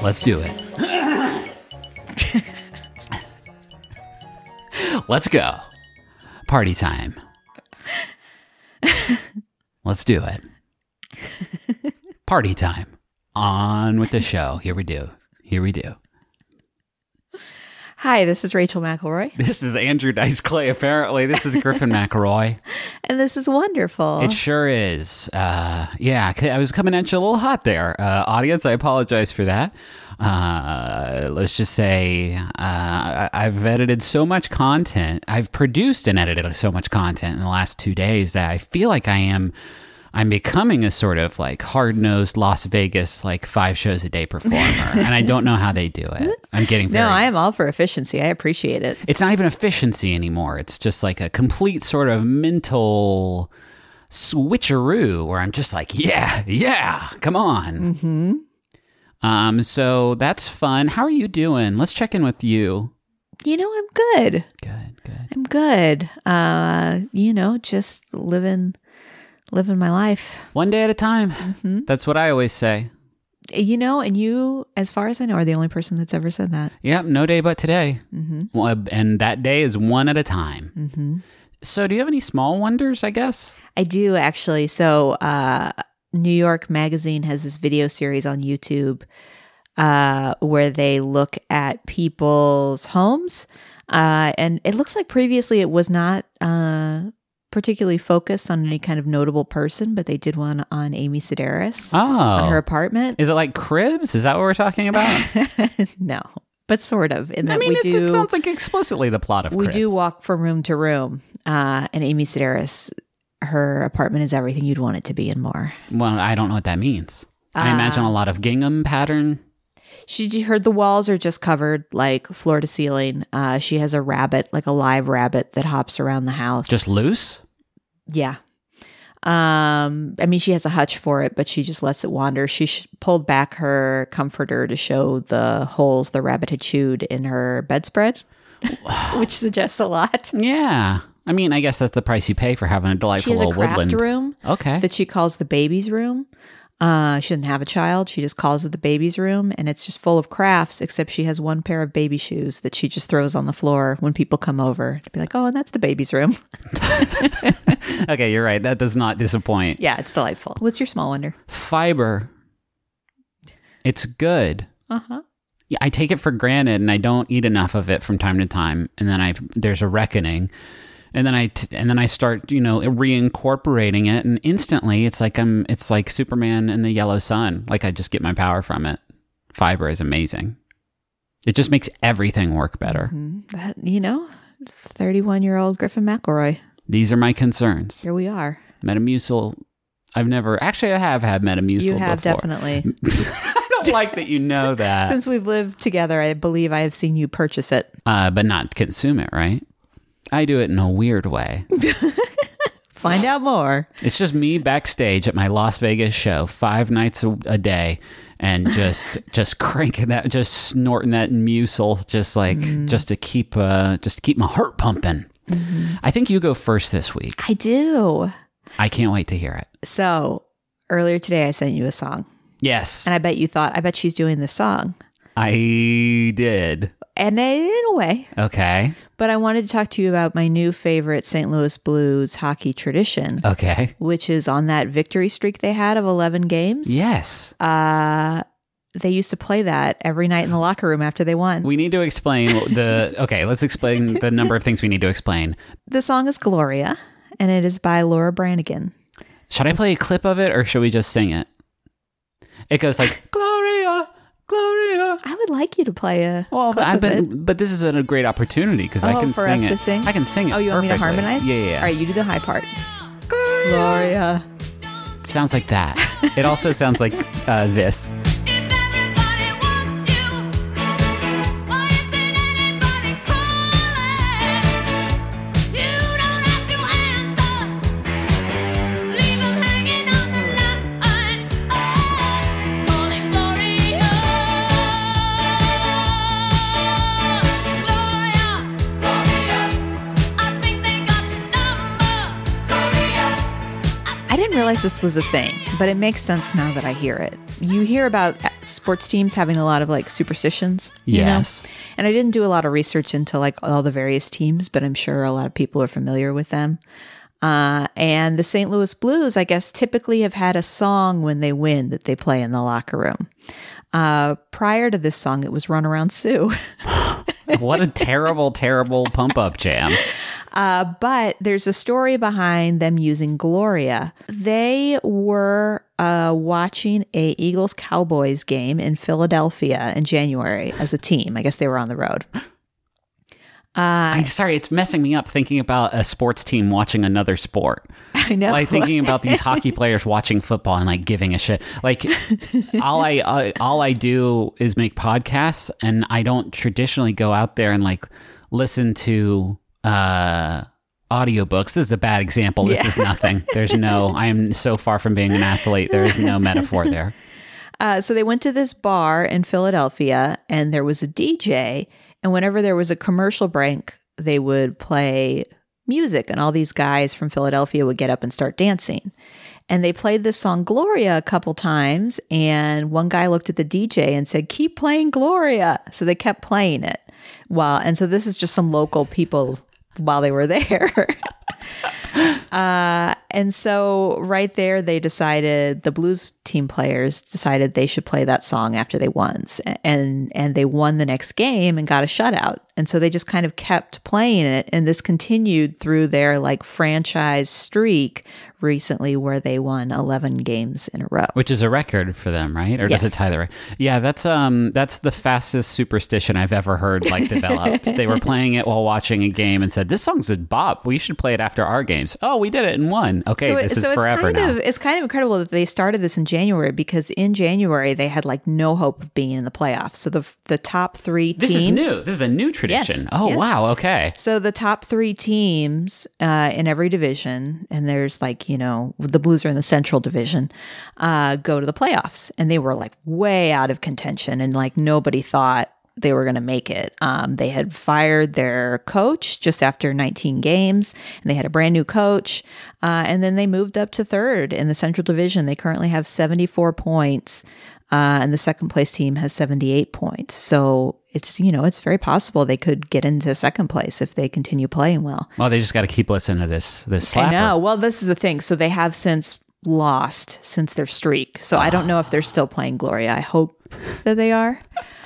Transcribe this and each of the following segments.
Let's do it. Let's go. Party time. Let's do it. Party time. On with the show. Here we do. Hi, this is Rachel McElroy. This is Andrew Dice Clay, apparently. This is Griffin McElroy. And this is wonderful. It sure is. I was coming at you a little hot there. Audience, I apologize for that. Let's just say I've edited so much content. I've produced and edited so much content in the last 2 days that I feel like I'm becoming a sort of like hard-nosed Las Vegas, like 5 shows a day performer. And I don't know how they do it. I'm getting very... No, I am all for efficiency. I appreciate it. It's not even efficiency anymore. It's just like a complete sort of mental switcheroo where I'm just like, yeah, come on. Mm-hmm. So that's fun. How are you doing? Let's check in with you. You know, I'm good. Good. I'm good. Just living my life. One day at a time. Mm-hmm. That's what I always say. You know, and you, as far as I know, are the only person that's ever said that. Yep, no day but today. Mm-hmm. Well, and that day is one at a time. Mm-hmm. So do you have any small wonders, I guess? I do, actually. So New York Magazine has this video series on YouTube where they look at people's homes. And it looks like previously it was not particularly focused on any kind of notable person, but they did one on Amy Sedaris on her apartment. Is it like Cribs? Is that what we're talking about? No, but sort of. In that it sounds like explicitly the plot of Cribs. We do walk from room to room, and Amy Sedaris, her apartment is everything you'd want it to be and more. Well, I don't know what that means. I imagine a lot of gingham pattern. She heard the walls are just covered like floor to ceiling. She has a rabbit, like a live rabbit that hops around the house. Just loose? Yeah. She has a hutch for it, but she just lets it wander. She pulled back her comforter to show the holes the rabbit had chewed in her bedspread, which suggests a lot. Yeah. I guess that's the price you pay for having a delightful little woodland. She has a craft room that she calls the baby's room. She doesn't have a child. She just calls it the baby's room, and it's just full of crafts, except she has one pair of baby shoes that she just throws on the floor when people come over to be like, oh, and that's the baby's room. Okay, you're right. That does not disappoint. Yeah, it's delightful. What's your small wonder? Fiber. It's good. Uh-huh. Yeah, I take it for granted, and I don't eat enough of it from time to time, and then there's a reckoning. And then I start, reincorporating it, and instantly it's like Superman and the yellow sun. Like I just get my power from it. Fiber is amazing. It just makes everything work better. Mm-hmm. 31-year-old Griffin McElroy. These are my concerns. Here we are. Metamucil. I have had Metamucil before. You have definitely. I don't like that you know that. Since we've lived together, I believe I have seen you purchase it. But not consume it, right? I do it in a weird way. Find out more. It's just me backstage at my Las Vegas show 5 nights a day and just cranking that, just snorting that mucil, just to keep my heart pumping. Mm-hmm. I think you go first this week. I do. I can't wait to hear it. So earlier today I sent you a song. Yes. And I bet she's doing this song. I did. And in a way. Okay. But I wanted to talk to you about my new favorite St. Louis Blues hockey tradition. Okay. Which is on that victory streak they had of 11 games. Yes. They used to play that every night in the locker room after they won. We need to explain let's explain the number of things we need to explain. The song is Gloria, and it is by Laura Branigan. Should I play a clip of it, or should we just sing it? It goes like, Gloria, Gloria. I would like you to play a but this is a great opportunity because I can for sing us it. to sing? I can sing it. Oh, you want perfectly. me to harmonize? Yeah. All right, you do the high part. Gloria. It sounds like that. It also sounds like this. I didn't realize this was a thing, but it makes sense now that I hear it. You hear about sports teams having a lot of like superstitions. You Yes. know? And I didn't do a lot of research into like all the various teams, but I'm sure a lot of people are familiar with them. And the St. Louis Blues, I guess, typically have had a song when they win that they play in the locker room. Prior to this song, it was Run Around Sue. What a terrible, terrible pump up jam. But there's a story behind them using Gloria. They were watching a Eagles-Cowboys game in Philadelphia in January as a team. I guess they were on the road. I'm sorry, it's messing me up thinking about a sports team watching another sport. I know. Like thinking about these hockey players watching football and like giving a shit. Like all I do is make podcasts, and I don't traditionally go out there and like listen to audiobooks. This is a bad example. This is nothing. I am so far from being an athlete. There is no metaphor there. So they went to this bar in Philadelphia, and there was a DJ. And whenever there was a commercial break, they would play music, and all these guys from Philadelphia would get up and start dancing. And they played this song Gloria a couple times, and one guy looked at the DJ and said, "Keep playing Gloria." So they kept playing it. And so this is just some local people while they were there. And so right there, the Blues team players decided they should play that song after they won. And they won the next game and got a shutout. And so they just kind of kept playing it. And this continued through their like franchise streak recently, where they won 11 games in a row. Which is a record for them, right? Or does it tie the record? Yeah, that's the fastest superstition I've ever heard like developed. They were playing it while watching a game and said, "This song's a bop. We should play it after our games." Oh, we did it and won. Okay, this is forever now. It's kind of incredible that they started this in January, because in January they had like no hope of being in the playoffs. So the top three teams. This is new. This is a new tradition. Yes, oh, yes. Wow. Okay. So the top three teams in every division, and there's like, the Blues are in the Central Division, go to the playoffs. And they were like way out of contention, and like nobody thought they were going to make it. They had fired their coach just after 19 games, and they had a brand new coach. And then they moved up to third in the Central Division. They currently have 74 points, and the second place team has 78 points. So it's very possible they could get into second place if they continue playing well. Well, they just got to keep listening to this slapper. I know. Well, this is the thing. So they have since lost since their streak. So I don't know if they're still playing Gloria. I hope that they are.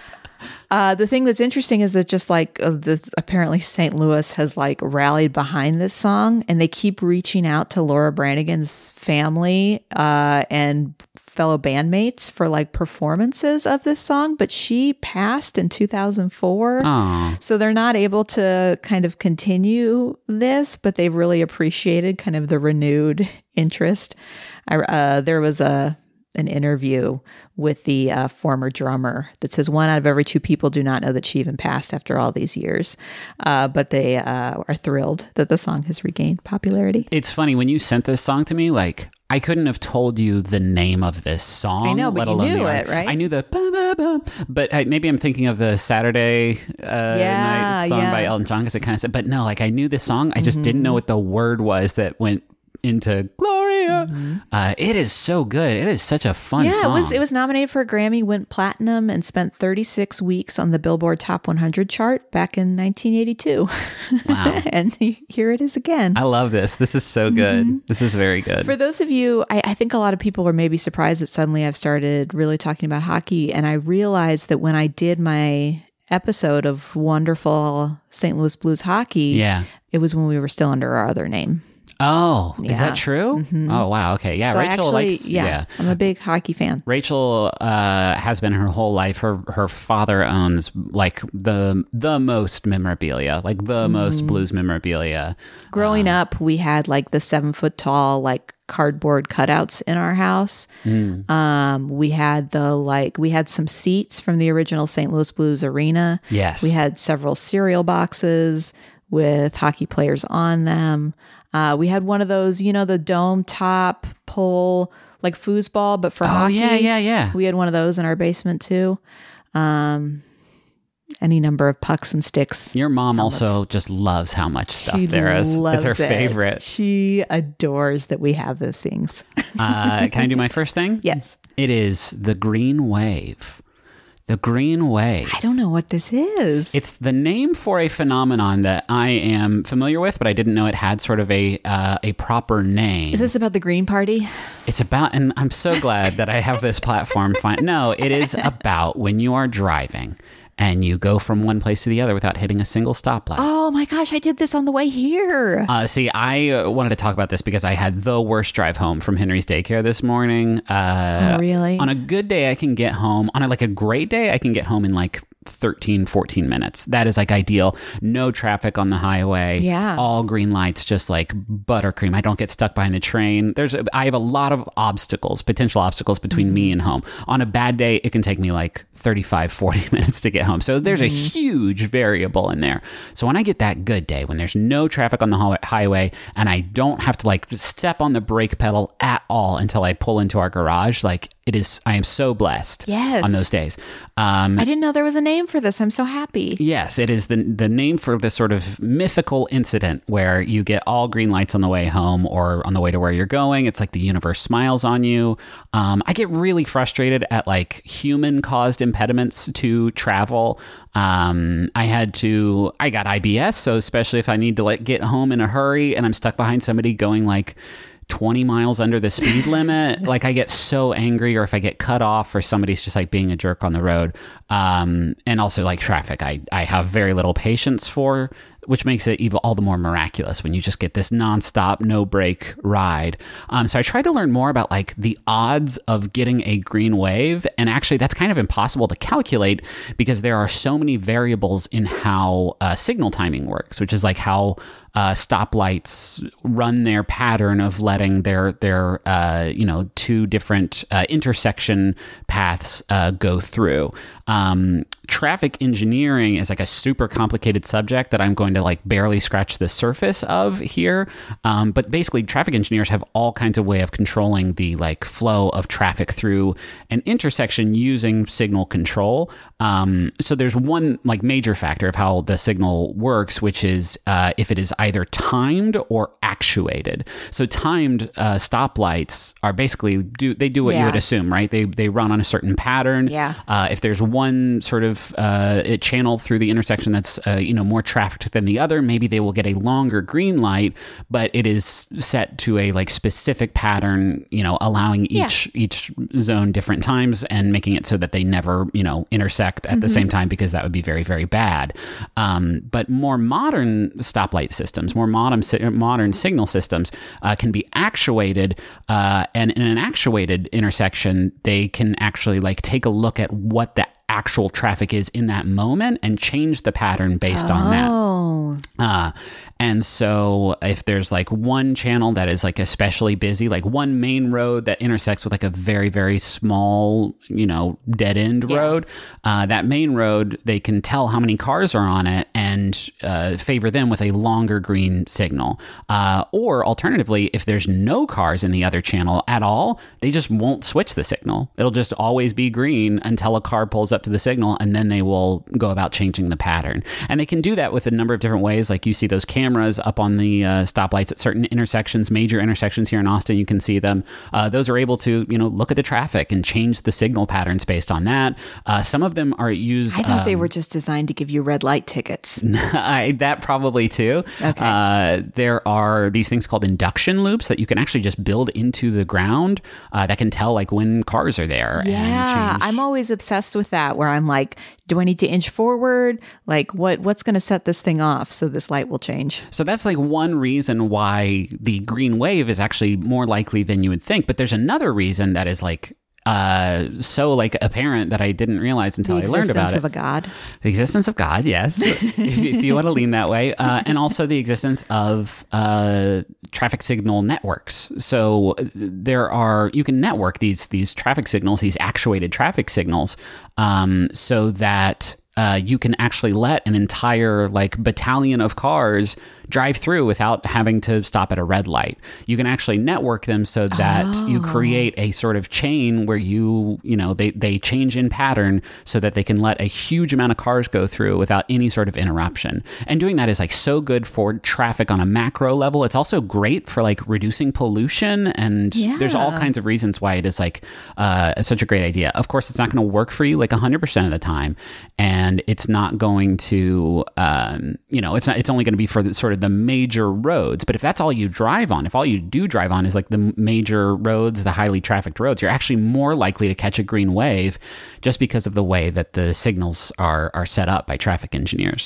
The thing that's interesting is that just like apparently St. Louis has like rallied behind this song, and they keep reaching out to Laura Branigan's family and fellow bandmates for like performances of this song, but she passed in 2004. Aww. So they're not able to kind of continue this, but they've really appreciated kind of the renewed interest. There was an interview with the former drummer that says 1 out of every 2 people do not know that she even passed after all these years. But they are thrilled that the song has regained popularity. It's funny, when you sent this song to me, like, I couldn't have told you the name of this song. I know, but you knew it, right? I knew the but maybe I'm thinking of the Saturday night song by Elton John, because it kind of said, but no, like I knew this song. I just didn't know what the word was that went into Gloria. It is so good. It is such a fun song. It was nominated for a Grammy, went platinum, and spent 36 weeks on the Billboard Top 100 chart back in 1982. Wow. And here it is again. I love this. This is so good. This is very good. For those of you, I think a lot of people are maybe surprised that suddenly I've started really talking about hockey, and I realized that when I did my episode of wonderful St. Louis Blues hockey, it was when we were still under our other name. Oh, is that true? Mm-hmm. Oh, wow. Okay. Yeah. So Rachel I'm a big hockey fan. Rachel has been her whole life. Her father owns like the most memorabilia, like the most Blues memorabilia. Growing up, we had like the 7-foot tall, like cardboard cutouts in our house. We had some seats from the original St. Louis Blues arena. Yes. We had several cereal boxes with hockey players on them. We had one of those, the dome top pull, like foosball, but for hockey. Yeah. We had one of those in our basement too. Any number of pucks and sticks. Your mom also just loves how much stuff there is. It's her favorite. She adores that we have those things. Can I do my first thing? Yes. It is the green wave. The green wave. I don't know what this is. It's the name for a phenomenon that I am familiar with, but I didn't know it had sort of a proper name. Is this about the Green Party? It's about, and I'm so glad that I have this platform. No, it is about when you are driving and you go from one place to the other without hitting a single stoplight. Oh my gosh, I did this on the way here. See, I wanted to talk about this because I had the worst drive home from Henry's daycare this morning. Oh, really? On a good day, I can get home. On a great day, I can get home in like 13, 14 minutes. That is like ideal. No traffic on the highway. Yeah. All green lights, just like buttercream. I don't get stuck behind the train. I have a lot of potential obstacles between me and home. On a bad day, it can take me like 35, 40 minutes to get home. So there's a huge variable in there. So when I get that good day, when there's no traffic on the highway and I don't have to like step on the brake pedal at all until I pull into our garage, like I am so blessed on those days. I didn't know there was a name for this. I'm so happy. Yes, it is the name for this sort of mythical incident where you get all green lights on the way home or on the way to where you're going. It's like the universe smiles on you. I get really frustrated at like human caused impediments to travel. I got IBS, so especially if I need to get home in a hurry and I'm stuck behind somebody going like 20 miles under the speed limit, like I get so angry, or if I get cut off or somebody's just like being a jerk on the road. And also like traffic, I have very little patience for, which makes it even all the more miraculous when you just get this nonstop, no break ride. So I tried to learn more about like the odds of getting a green wave. And actually that's kind of impossible to calculate because there are so many variables in how signal timing works, which is like how stoplights run their pattern of letting their two different intersection paths go through. Traffic engineering is like a super complicated subject that I'm going to like barely scratch the surface of here. But basically traffic engineers have all kinds of way of controlling the like flow of traffic through an intersection using signal control. So there's one like major factor of how the signal works, which is if it is either timed or actuated. So timed stoplights are basically they do what you would assume, right? They run on a certain pattern. Yeah. If there's one sort of channel through the intersection that's more trafficked than the other, maybe they will get a longer green light, but it is set to a like specific pattern, allowing each zone different times and making it so that they never intersect at the same time, because that would be very, very bad. But more modern stoplight systems, more modern signal systems can be actuated, and in an actuated intersection, they can actually like take a look at what the actual traffic is in that moment and change the pattern based on that. And so if there's like one channel that is like especially busy, like one main road that intersects with like a very, very small, dead end road, that main road, they can tell how many cars are on it and favor them with a longer green signal. Or alternatively, if there's no cars in the other channel at all, they just won't switch the signal. It'll just always be green until a car pulls up to the signal, and then they will go about changing the pattern. And they can do that with a number of different ways. Like you see those cameras up on the stoplights at certain intersections, major intersections here in Austin, you can see them. Those are able to, look at the traffic and change the signal patterns based on that. Some of them are used... I thought they were just designed to give you red light tickets. That probably too. Okay. There are these things called induction loops that you can actually just build into the ground that can tell like when cars are there. Yeah, and change. I'm always obsessed with that, where I'm like, do I need to inch forward? Like what's going to set this thing off so this light will change? So that's like one reason why the green wave is actually more likely than you would think. But there's another reason that is like so like apparent that I didn't realize until I learned about it. The existence of a God. The existence of God, yes, if you want to lean that way. And also the existence of traffic signal networks. So you can network these traffic signals, these actuated traffic signals, so that you can actually let an entire like battalion of cars drive through without having to stop at a red light. You can actually network them so that you create a sort of chain where they change in pattern so that they can let a huge amount of cars go through without any sort of interruption. And doing that is like so good for traffic on a macro level. It's also great for like reducing pollution, and there's all kinds of reasons why it is like such a great idea. Of course, it's not going to work for you like 100% of the time, and it's not going to it's only going to be for the major roads. But if that's all you drive on, if all you do drive on is like the major roads, the highly trafficked roads, you're actually more likely to catch a green wave just because of the way that the signals are set up by traffic engineers.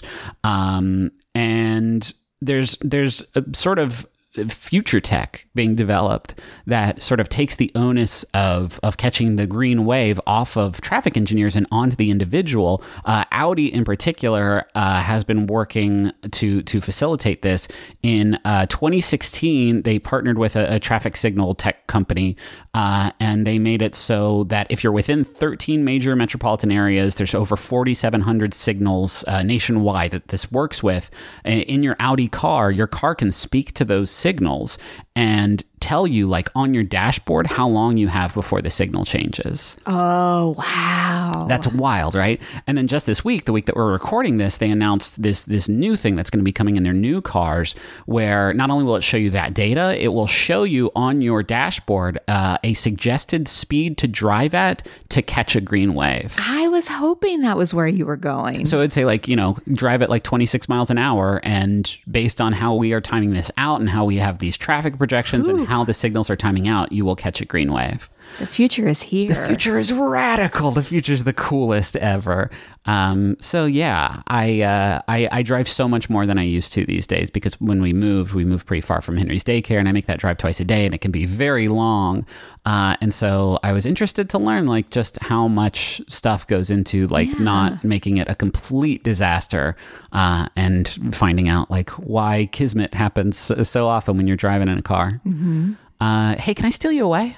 And there's a sort of future tech being developed that sort of takes the onus of catching the green wave off of traffic engineers and onto the individual. Audi in particular has been working to facilitate this. In 2016, they partnered with a traffic signal tech company, and they made it so that if you're within 13 major metropolitan areas, there's over 4,700 signals nationwide that this works with. In your Audi car, your car can speak to those signals and tell you like on your dashboard how long you have before the signal changes. Oh, wow. That's wild, right? And then just this week, the week that we're recording this, they announced this new thing that's going to be coming in their new cars, where not only will it show you that data, it will show you on your dashboard a suggested speed to drive at to catch a green wave. I was hoping that was where you were going. So it'd say like, drive at like 26 miles an hour, and based on how we are timing this out and how we have these traffic projections and how the signals are timing out, you will catch a green wave. The future is here. The future is radical. The future is the coolest ever. So yeah, I drive so much more than I used to these days, because when we moved pretty far from Henry's daycare, and I make that drive twice a day, and it can be very long. And so I was interested to learn like just how much stuff goes into like not making it a complete disaster, and finding out like why kismet happens so often when you're driving in a car. Mm-hmm. Hey, can I steal you away?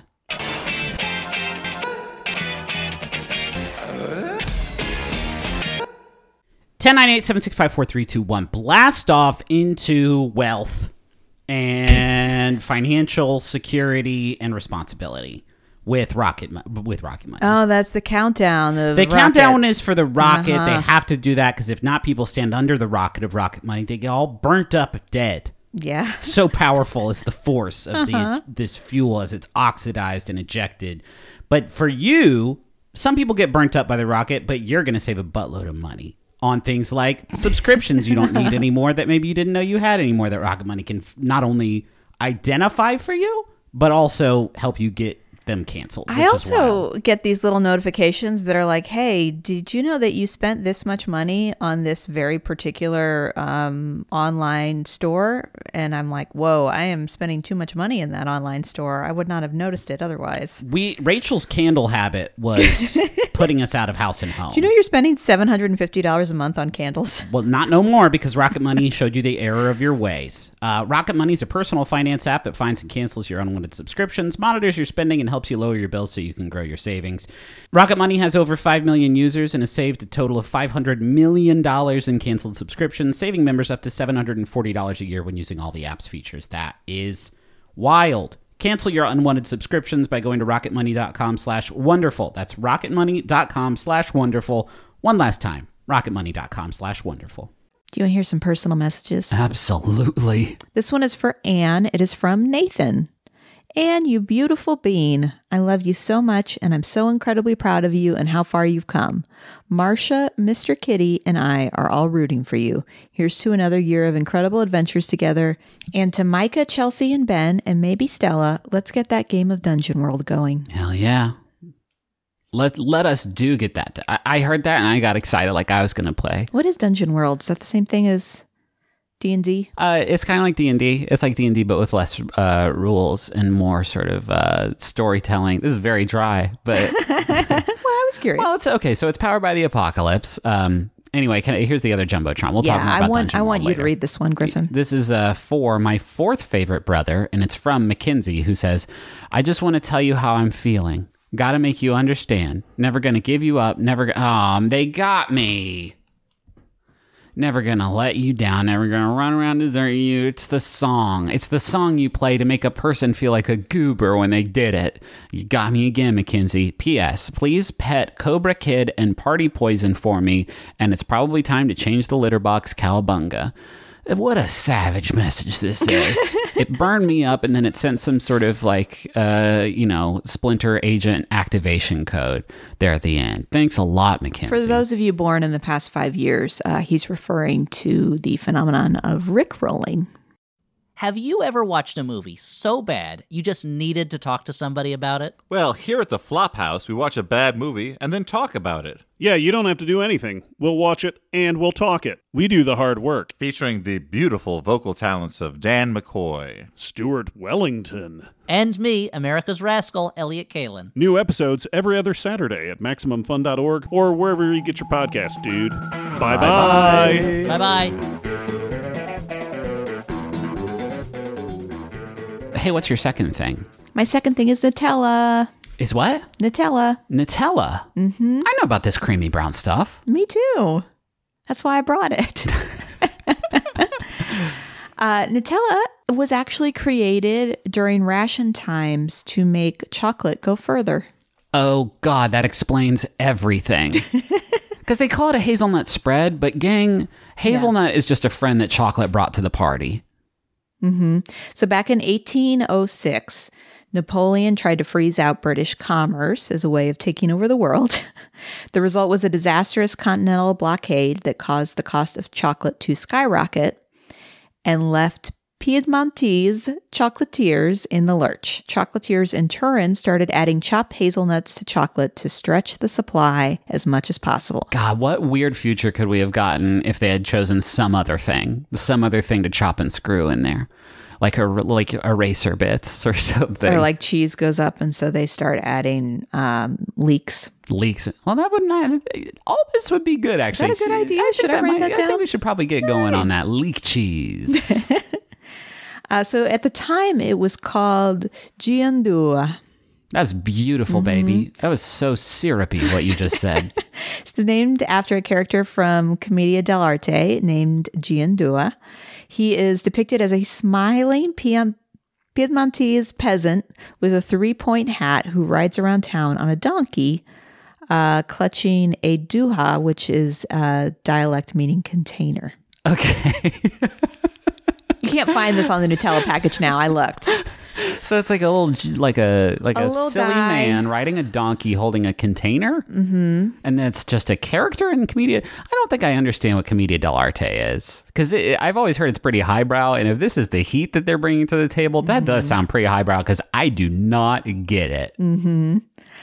1098-765-4321. Blast off into wealth and financial security and responsibility with Rocket Money. Oh, that's the countdown. The countdown is for the rocket. They have to do that because if not, people stand under the rocket of Rocket Money. They get all burnt up dead. Yeah. So powerful is the force of this fuel as it's oxidized and ejected. But for you, some people get burnt up by the rocket, but you're going to save a buttload of money on things like subscriptions you don't need anymore that maybe you didn't know you had anymore, that Rocket Money can not only identify for you, but also help you get them canceled. I also get these little notifications that are like, hey, did you know that you spent this much money on this very particular online store? And I'm like, whoa, I am spending too much money in that online store. I would not have noticed it otherwise. Rachel's candle habit was putting us out of house and home. Do you know you're spending $750 a month on candles? Well, not no more, because Rocket Money showed you the error of your ways. Rocket Money is a personal finance app that finds and cancels your unwanted subscriptions, monitors your spending, and helps you lower your bills so you can grow your savings. Rocket Money has over 5 million users and has saved a total of $500 million in canceled subscriptions, saving members up to $740 a year when using all the app's features. That is wild. Cancel your unwanted subscriptions by going to rocketmoney.com/wonderful. That's rocketmoney.com/wonderful. One last time, rocketmoney.com/wonderful. Do you want to hear some personal messages? Absolutely. This one is for Anne. It is from Nathan. Anne, you beautiful bean. I love you so much, and I'm so incredibly proud of you and how far you've come. Marcia, Mr. Kitty, and I are all rooting for you. Here's to another year of incredible adventures together. And to Micah, Chelsea, and Ben, and maybe Stella, let's get that game of Dungeon World going. Hell yeah. Let us get that. I heard that, and I got excited like I was going to play. What is Dungeon World? Is that the same thing as D&D? It's kind of like D&D. It's like D&D, but with less rules and more sort of storytelling. This is very dry, but... Well, I was curious. Well, it's okay. So it's powered by the apocalypse. Anyway, here's the other Jumbotron. We'll talk more about Dungeon World I want you later. to read this one, Griffin. This is for my fourth favorite brother, and it's from Mackenzie, who says, I just want to tell you how I'm feeling. Gotta make you understand. Never gonna give you up. Never. They got me. Never gonna let you down, never gonna run around and desert you. It's the song. It's the song you play to make a person feel like a goober when they did it. You got me again, Mackenzie. P.S. Please pet Cobra Kid and Party Poison for me, and it's probably time to change the litter box cowabunga. What a savage message this is. It burned me up, and then it sent some sort of Splinter agent activation code there at the end. Thanks a lot, Mackenzie. For those of you born in the past 5 years, he's referring to the phenomenon of rickrolling. Have you ever watched a movie so bad you just needed to talk to somebody about it? Well, here at the Flophouse, we watch a bad movie and then talk about it. Yeah, you don't have to do anything. We'll watch it and we'll talk it. We do the hard work. Featuring the beautiful vocal talents of Dan McCoy, Stuart Wellington, and me, America's Rascal, Elliot Kalin. New episodes every other Saturday at MaximumFun.org or wherever you get your podcasts, dude. Bye-bye. Bye-bye. Hey, what's your second thing? My second thing is Nutella. Is what? Nutella. Nutella? Mm-hmm. I know about this creamy brown stuff. Me too. That's why I brought it. Nutella was actually created during ration times to make chocolate go further. Oh, God, that explains everything. Because they call it a hazelnut spread, but gang, hazelnut is just a friend that chocolate brought to the party. Mm-hmm. So back in 1806, Napoleon tried to freeze out British commerce as a way of taking over the world. The result was a disastrous continental blockade that caused the cost of chocolate to skyrocket and left Piedmontese chocolatiers in the lurch. Chocolatiers in Turin started adding chopped hazelnuts to chocolate to stretch the supply as much as possible. God, what weird future could we have gotten if they had chosen some other thing to chop and screw in there? Like eraser bits or something. Or like cheese goes up, and so they start adding leeks. Leeks. Well, that would not. All this would be good, actually. Is that a good idea? Should I write that down? I think we should probably get going on that leek cheese. So at the time, it was called Giandua. That's beautiful, baby. That was so syrupy, what you just said. It's named after a character from Commedia dell'arte named Giandua. He is depicted as a smiling Piedmontese peasant with a 3-point hat who rides around town on a donkey, clutching a duha, which is a dialect meaning container. Okay. You can't find this on the Nutella package now. I looked. So it's like a little silly guy. man riding a donkey holding a container? Mm-hmm. And that's just a character in Commedia? I don't think I understand what Commedia dell'arte is. Because I've always heard it's pretty highbrow, and if this is the heat that they're bringing to the table, that does sound pretty highbrow, because I do not get it. Mm-hmm.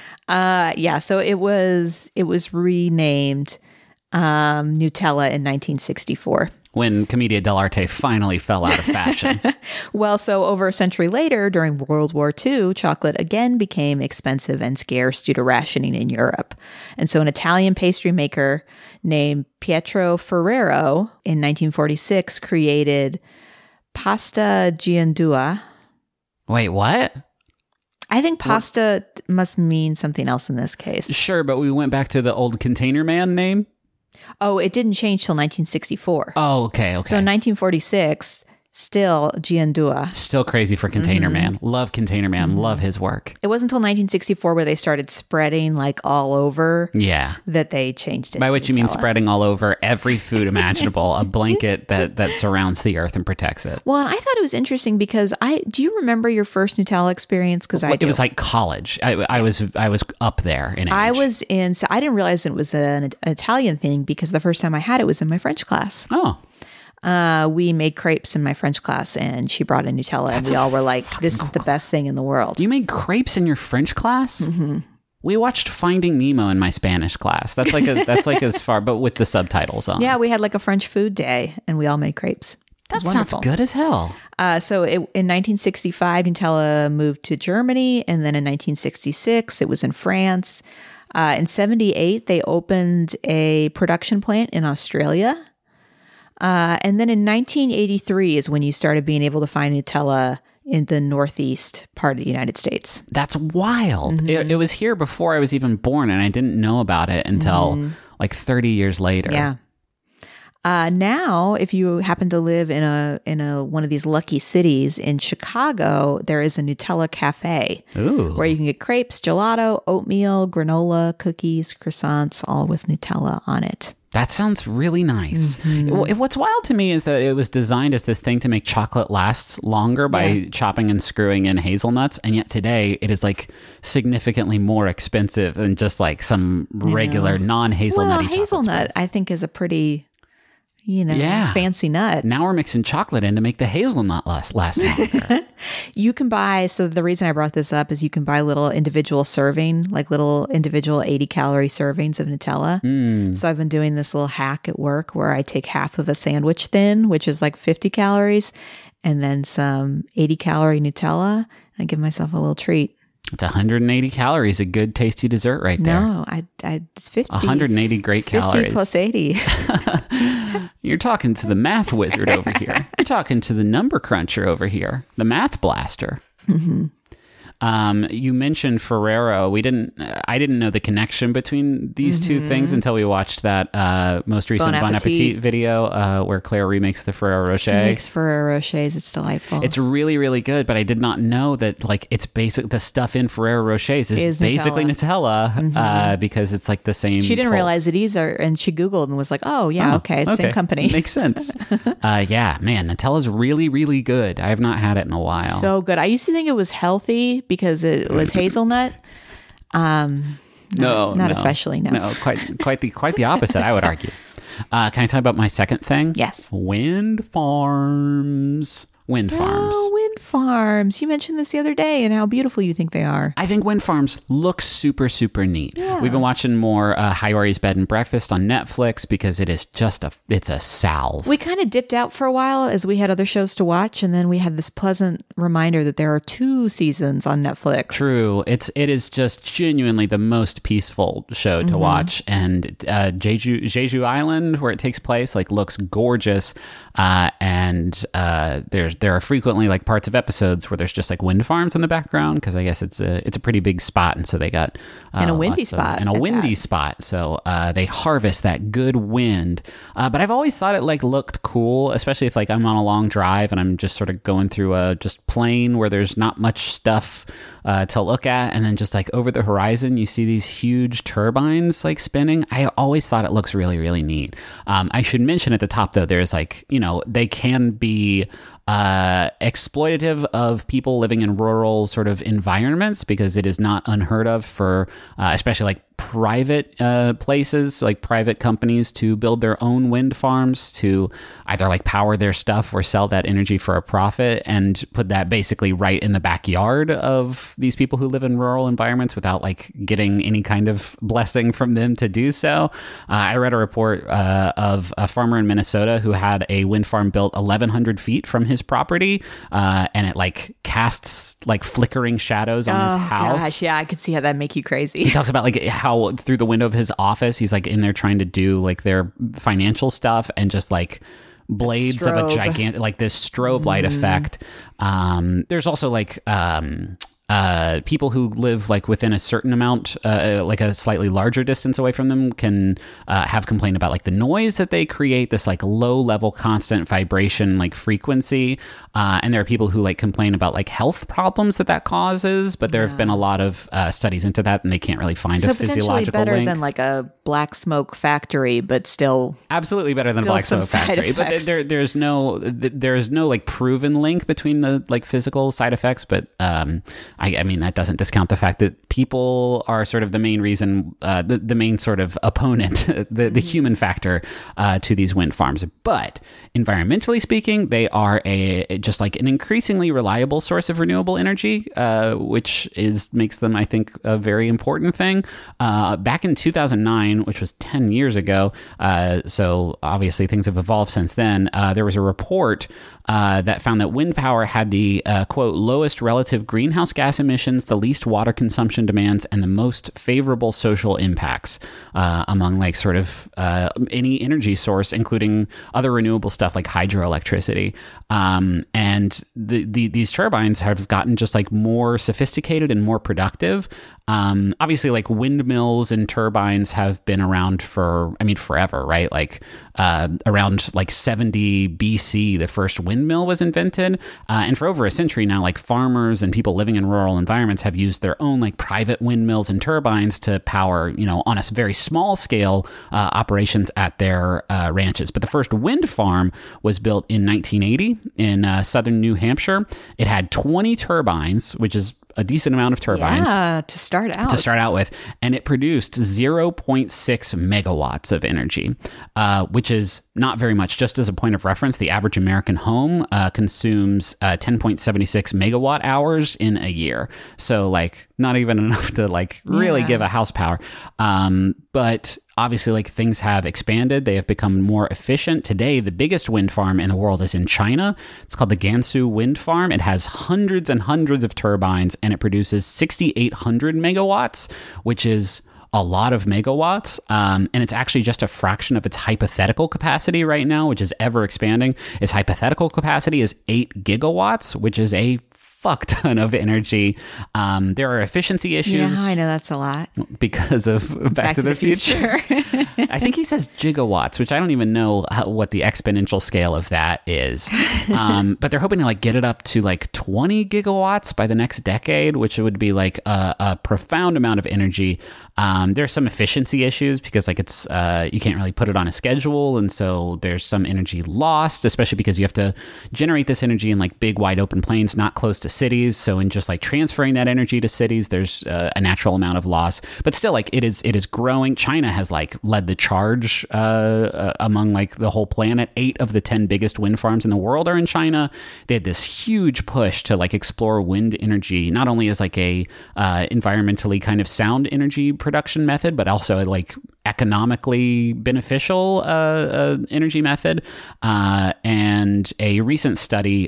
So it was renamed Nutella in 1964. When Commedia dell'arte finally fell out of fashion. Well, so over a century later, during World War II, chocolate again became expensive and scarce due to rationing in Europe. And so an Italian pastry maker named Pietro Ferrero in 1946 created pasta Giandua. Wait, what? I think pasta must mean something else in this case. Sure, but we went back to the old container man name? Oh, it didn't change till 1964. Oh, okay. So in 1946, still Giandua. Still crazy for Container Man. Love Container Man. Love his work. It wasn't until 1964 where they started spreading like all over. Yeah. That they changed it. By which you mean Nutella. spreading all over every food imaginable, a blanket that surrounds the earth and protects it. Well, and I thought it was interesting because do you remember your first Nutella experience? Because I do. It was like college. I was up there in age. So I didn't realize it was an Italian thing because the first time I had it was in my French class. Oh. We made crepes in my French class, and she brought in Nutella, and we all were like, "This is the best thing in the world." You made crepes in your French class? Mm-hmm. We watched Finding Nemo in my Spanish class. That's like as far, but with the subtitles on. Yeah, we had like a French food day, and we all made crepes. That sounds good as hell. So in 1965, Nutella moved to Germany, and then in 1966, it was in France. In 78, they opened a production plant in Australia. And then in 1983 is when you started being able to find Nutella in the northeast part of the United States. That's wild. Mm-hmm. It was here before I was even born, and I didn't know about it until like 30 years later. Yeah. Now, if you happen to live in a one of these lucky cities in Chicago, there is a Nutella cafe where you can get crepes, gelato, oatmeal, granola, cookies, croissants, all with Nutella on it. That sounds really nice. What's wild to me is that it was designed as this thing to make chocolate last longer by chopping and screwing in hazelnuts. And yet today it is like significantly more expensive than just like some regular non-hazelnutty chocolate hazelnut, spread. I think, is a pretty, fancy nut. Now we're mixing chocolate in to make the hazelnut last longer. You can buy, so the reason I brought this up is you can buy little individual serving, like little individual 80-calorie servings of Nutella. So I've been doing this little hack at work where I take half of a sandwich thin, which is like 50 calories, and then some 80-calorie Nutella. And I give myself a little treat. It's 180 calories, a good tasty dessert right there. No, it's 50. 180 great 50 calories. plus 80. You're talking to the math wizard over here. You're talking to the number cruncher over here, the math blaster. You mentioned Ferrero. I didn't know the connection between these two things until we watched that most recent Bon Appetit video where Claire remakes the Ferrero Rocher. She makes Ferrero Rochers. It's delightful. It's really, really good, but I did not know that like it's basic. The stuff in Ferrero Rochers is basically Nutella because it's like the same. She didn't folds. realize it either, and she Googled and was like, "Oh yeah, okay, it's the same company." Makes sense. Yeah, man, Nutella's really, really good. I have not had it in a while. So good. I used to think it was healthy because it was hazelnut. Not especially. No, quite the opposite. I would argue. Can I tell you about my second thing? Yes. Wind farms. Wind farms. Oh, wind farms. You mentioned this the other day and how beautiful you think they are. I think wind farms look super, super neat. Yeah. We've been watching more Hayori's Bed and Breakfast on Netflix because it is just it's a salve. We kind of dipped out for a while as we had other shows to watch, and then we had this pleasant reminder that there are 2 seasons on Netflix. True. It is just genuinely the most peaceful show to watch, and Jeju Island, where it takes place, like looks gorgeous, and there are frequently like parts of episodes where there's just like wind farms in the background because I guess it's a pretty big spot, and so they got and a windy spot. And a windy spot, so they harvest that good wind. But I've always thought it like looked cool, especially if like I'm on a long drive and I'm just sort of going through a just plain where there's not much stuff to look at, and then just like over the horizon you see these huge turbines like spinning. I always thought it looks really, really neat. I should mention at the top though, there's like, they can be exploitative of people living in rural sort of environments because it is not unheard of for especially like private places, like private companies, to build their own wind farms to either like power their stuff or sell that energy for a profit and put that basically right in the backyard of these people who live in rural environments without like getting any kind of blessing from them to do so. I read a report of a farmer in Minnesota who had a wind farm built 1,100 feet from his property, and it like casts like flickering shadows on his house. Gosh, yeah, I could see how that'd make you crazy. He talks about like how through the window of his office, he's like in there trying to do like their financial stuff, and just like blades of a gigantic, like this strobe light effect. There's also like people who live like within a certain amount, like a slightly larger distance away from them, can have complained about like the noise that they create, this like low level constant vibration like frequency, and there are people who like complain about like health problems that causes, but there have been a lot of studies into that, and they can't really find a physiological better link. Than like a black smoke factory, but still absolutely better than black smoke factory. But there's no like proven link between the like physical side effects, but I mean, that doesn't discount the fact that people are sort of the main reason, the main sort of opponent, the human factor to these wind farms. But environmentally speaking, they are just like an increasingly reliable source of renewable energy, which makes them, I think, a very important thing. Back in 2009, which was 10 years ago, so obviously things have evolved since then, there was a report that found that wind power had the, quote, lowest relative greenhouse gas emissions, the least water consumption demands, and the most favorable social impacts among like sort of any energy source, including other renewable stuff like hydroelectricity. And these turbines have gotten just like more sophisticated and more productive. Obviously, like windmills and turbines have been around for, forever, right? Like around like 70 BC, the first windmill was invented. And for over a century now, like farmers and people living in rural environments have used their own like private windmills and turbines to power, on a very small scale operations at their ranches. But the first wind farm was built in 1980 in southern New Hampshire. It had 20 turbines, which is a decent amount of turbines. Yeah, to start out with. And it produced 0.6 megawatts of energy, which is not very much. Just as a point of reference, the average American home consumes 10.76 megawatt hours in a year. So like not even enough to like really give a house power. But obviously, like things have expanded. They have become more efficient. Today, the biggest wind farm in the world is in China. It's called the Gansu Wind Farm. It has hundreds and hundreds of turbines, and it produces 6,800 megawatts, which is a lot of megawatts. And it's actually just a fraction of its hypothetical capacity right now, which is ever expanding. Its hypothetical capacity is 8 gigawatts, which is a fuck ton of energy. There are efficiency issues. Yeah, I know that's a lot. Because of Back to the Future. I think he says gigawatts, which I don't even know what the exponential scale of that is. But they're hoping to like get it up to like 20 gigawatts by the next decade, which would be like a profound amount of energy. There's some efficiency issues because like it's you can't really put it on a schedule, and so there's some energy lost, especially because you have to generate this energy in like big wide open plains not close to cities. So in just like transferring that energy to cities, there's a natural amount of loss. But still, like it is growing. China has like led the charge among like the whole planet. 8 of the 10 biggest wind farms in the world are in China. They had this huge push to like explore wind energy, not only as like a environmentally kind of sound energy production method, but also a like economically beneficial energy method. And a recent study,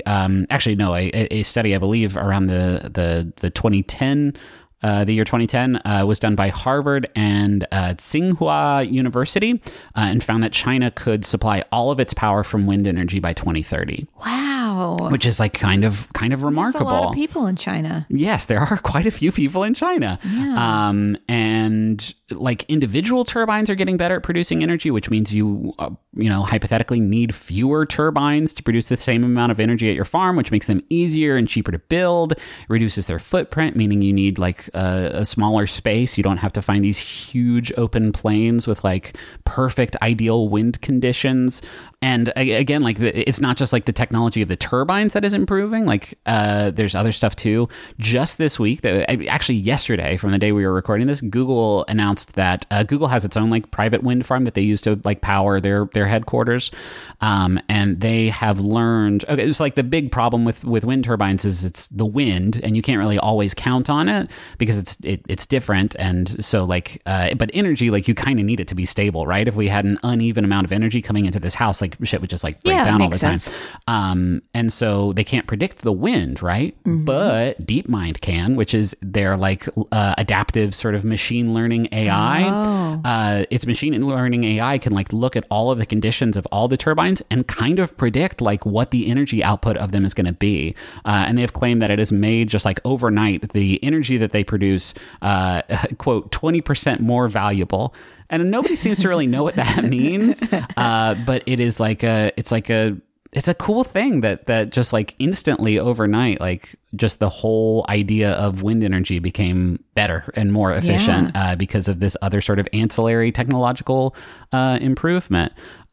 a study I believe around the 2010. The year 2010 was done by Harvard and Tsinghua University and found that China could supply all of its power from wind energy by 2030. Wow. Which is like kind of remarkable. There's a lot of people in China. Yes, there are quite a few people in China. Yeah. And like individual turbines are getting better at producing energy, which means you hypothetically need fewer turbines to produce the same amount of energy at your farm, which makes them easier and cheaper to build. It reduces their footprint, meaning you need like a smaller space. You don't have to find these huge open plains with like perfect ideal wind conditions. And again, like it's not just like the technology of the turbines that is improving. Like there's other stuff too. Just this week, actually yesterday, from the day we were recording this, Google announced that Google has its own like private wind farm that they use to like power their headquarters. And they have learned. Okay, it's like the big problem with wind turbines is it's the wind, and you can't really always count on it because it's different. And so like, but energy, like you kind of need it to be stable, right? If we had an uneven amount of energy coming into this house, like shit would just like break down all the time. And so they can't predict the wind, right? Mm-hmm. But DeepMind can, which is their like adaptive sort of machine learning AI. Oh. Its machine learning AI can like look at all of the conditions of all the turbines and kind of predict like what the energy output of them is going to be. And they have claimed that it has made just like overnight the energy that they produce, quote, 20% more valuable. And nobody seems to really know what that means. But it is like it's a cool thing that just like instantly overnight, like just the whole idea of wind energy became better and more efficient because of this other sort of ancillary technological improvement.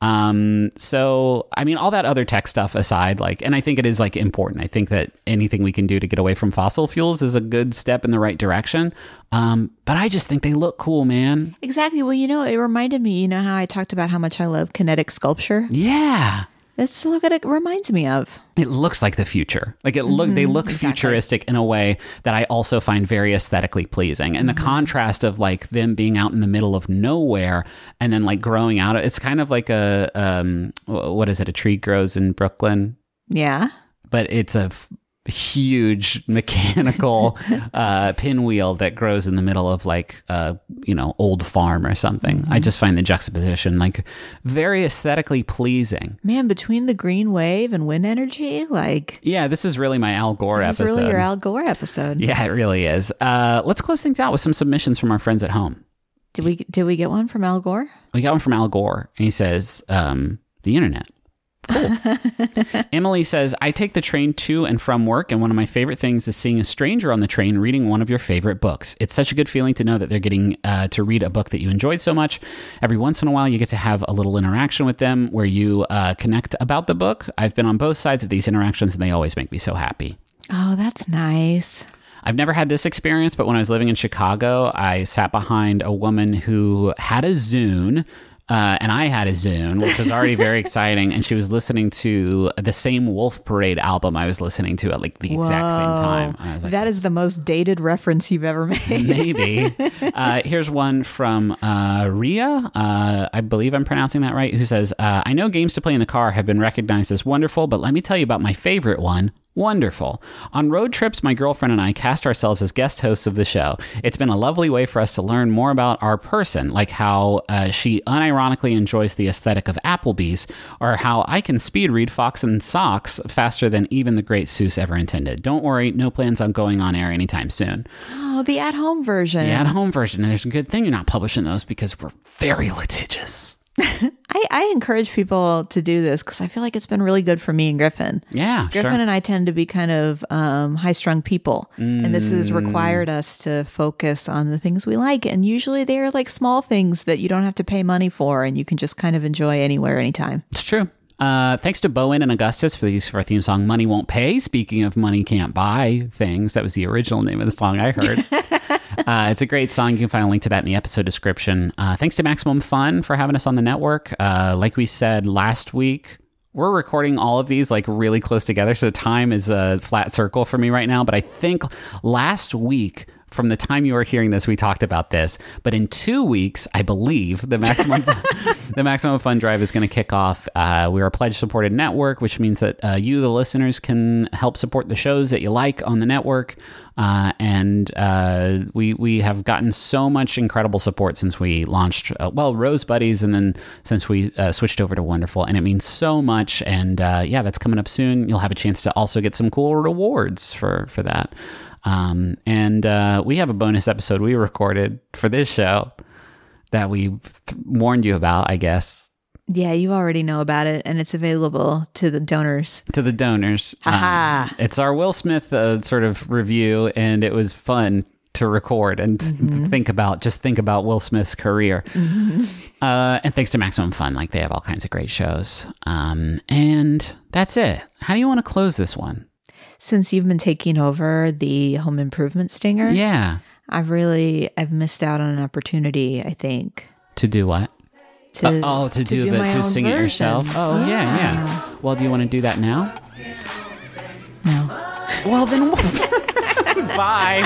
So, I mean, all that other tech stuff aside, like, and I think it is like important. I think that anything we can do to get away from fossil fuels is a good step in the right direction. But I just think they look cool, man. Exactly. Well, it reminded me, how I talked about how much I love kinetic sculpture? Yeah. That's what it reminds me of. It looks like the future. Like they look futuristic in a way that I also find very aesthetically pleasing. And the contrast of like them being out in the middle of nowhere and then like growing out, it's kind of like a tree grows in Brooklyn. Yeah. But it's a huge mechanical pinwheel that grows in the middle of like old farm or something. I just find the juxtaposition like very aesthetically pleasing. Man, between the green wave and wind energy, like Yeah, this is really my Al Gore this episode. is really your Al Gore episode. Yeah, it really is. Let's close things out with some submissions from our friends at home. Did we get one from Al Gore? We got one from Al Gore, and he says, the internet. Cool. Emily says, I take the train to and from work, and one of my favorite things is seeing a stranger on the train reading one of your favorite books. It's such a good feeling to know that they're getting to read a book that you enjoyed so much. Every once in a while, you get to have a little interaction with them where you connect about the book. I've been on both sides of these interactions, and they always make me so happy. Oh, that's nice. I've never had this experience, but when I was living in Chicago, I sat behind a woman who had a Zune, and I had a Zune, which was already very exciting. And she was listening to the same Wolf Parade album I was listening to at like the exact same time. I was like, that is the most dated reference you've ever made. Maybe. Here's one from Ria, I believe I'm pronouncing that right, who says, I know games to play in the car have been recognized as wonderful, but let me tell you about my favorite one. Wonderful. On road trips, my girlfriend and I cast ourselves as guest hosts of the show. It's been a lovely way for us to learn more about our person, like how she unironically enjoys the aesthetic of Applebee's, or how I can speed read Fox and Socks faster than even the great Seuss ever intended. Don't worry, no plans on going on air anytime soon. Oh, the at-home version. The at-home version. And there's a good thing you're not publishing those because we're very litigious. I encourage people to do this because I feel like it's been really good for me and Griffin. Yeah, Griffin and I tend to be kind of high-strung people, and this has required us to focus on the things we like. And usually they're like small things that you don't have to pay money for, and you can just kind of enjoy anywhere, anytime. It's true. Thanks to Bowen and Augustus for the use of our theme song, Money Won't Pay. Speaking of money can't buy things, that was the original name of the song I heard. It's a great song. You can find a link to that in the episode description. Thanks to Maximum Fun for having us on the network. Like we said last week, we're recording all of these like really close together, so time is a flat circle for me right now. But I think last week, from the time you are hearing this, we talked about this. But in 2 weeks, I believe the Maximum Fun Drive is going to kick off. We're a pledge-supported network, which means that you, the listeners, can help support the shows that you like on the network. And we have gotten so much incredible support since we launched, Rose Buddies, and then since we switched over to Wonderful. And it means so much. And that's coming up soon. You'll have a chance to also get some cool rewards for that. We have a bonus episode we recorded for this show that we warned you about, I guess. Yeah, you already know about it, and it's available to the donors. It's our Will Smith sort of review, and it was fun to record and think about Will Smith's career. And thanks to Maximum Fun, like they have all kinds of great shows. And that's it. How do you want to close this one? Since you've been taking over the home improvement stinger, Yeah. I've missed out on an opportunity, I think. To do what? To do my to own sing it version. yourself? Oh, yeah. Well, do you want to do that now? No. Well, then bye.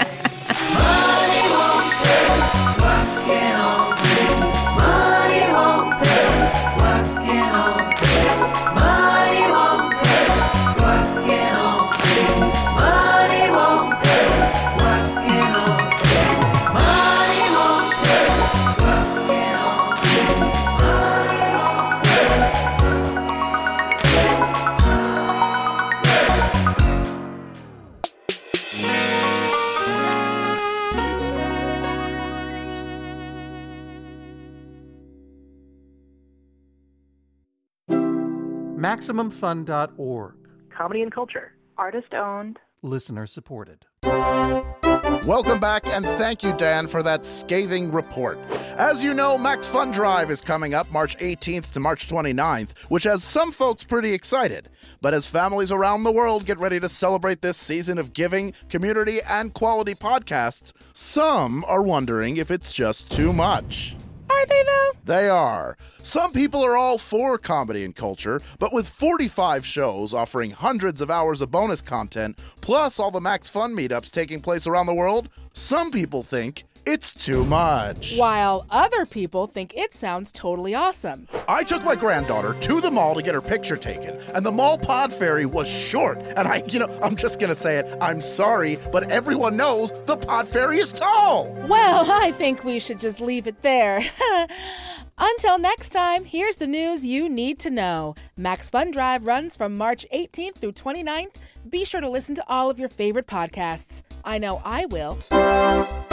MaximumFun.org. Comedy and culture. Artist owned. Listener supported. Welcome back, and thank you, Dan, for that scathing report. As you know, Max Fun Drive is coming up March 18th to March 29th, which has some folks pretty excited. But as families around the world get ready to celebrate this season of giving, community, and quality podcasts, some are wondering if it's just too much. Are they, though? They are. Some people are all for comedy and culture, but with 45 shows offering hundreds of hours of bonus content, plus all the Max Fun meetups taking place around the world, Some people think it's too much. While other people think it sounds totally awesome. I took my granddaughter to the mall to get her picture taken, and the mall pod ferry was short. And I'm just gonna say it, I'm sorry, but everyone knows the pod ferry is tall. Well, I think we should just leave it there. Until next time, here's the news you need to know. Max Fun Drive runs from March 18th through 29th. Be sure to listen to all of your favorite podcasts. I know I will.